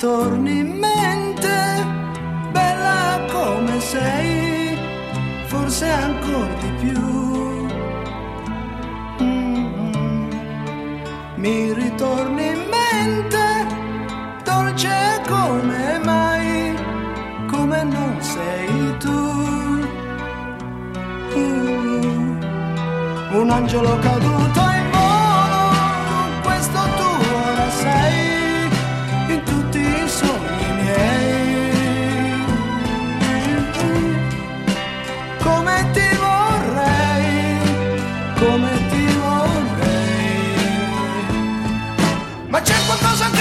torni in mente, bella come sei, forse ancora di più. Mi ritorni in mente, dolce come mai, come non sei tu. Un angelo caduto in volo, questo tu ora sei, in tutti i sogni miei. Come ti vorrei, come ti vorrei. Ma c'è qualcosa che